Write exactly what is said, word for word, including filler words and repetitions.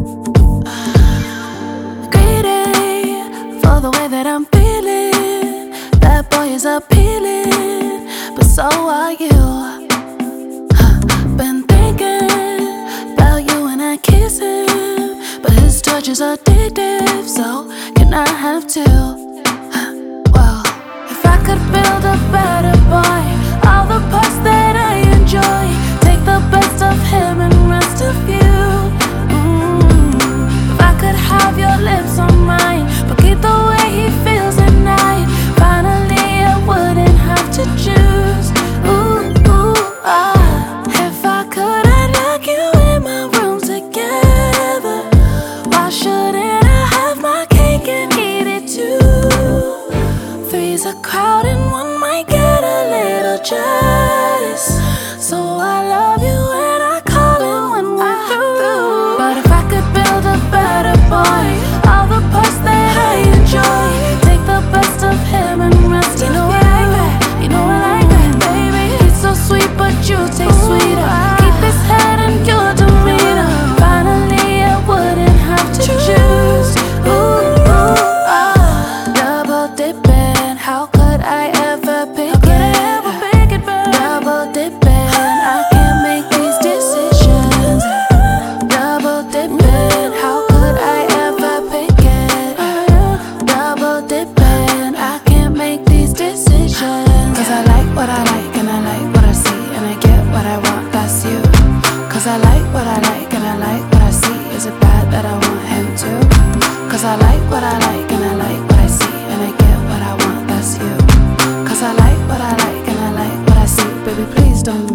Greedy for the way that I'm feeling. That boy is appealing, but so are you. Huh. Been thinking about you and I kissing, but his touch is addictive, so can I have two? Huh. Well, if I could build a better boy, all the parts that I enjoy, take the best of him and rest of you. Mm. If I could have your lips on mine, but keep the way he feels at night, finally I wouldn't have to choose. Ooh, ooh, ah. If I could, I'd lock you in my room together. Why shouldn't I have my cake and eat it too? Three's a crowd and one might get a little jealous, so I love you and I call it when we're through. But if I could build a better boy, all the parts that I enjoy, take the best of him and rest of you. Know I like that, you know I like that, baby. He's so sweet but you taste sweeter. Keep his head and your demeanor, finally I wouldn't have to choose. Ooh, ooh, ah. Double dipping, how could I ever pick it? Double dipping, I can't make these decisions. Double dipping, how could I ever pick it? Double dipping, I can't make these decisions. Cause I like what I like and I like what I see, and I get what I want, that's you. Cause I like what I like and I like what I see, is it bad that I want him too? Cause I like what I like and I like what I see, and I get what I want, that's you. Cause I like what I like and I like what I see, baby please don't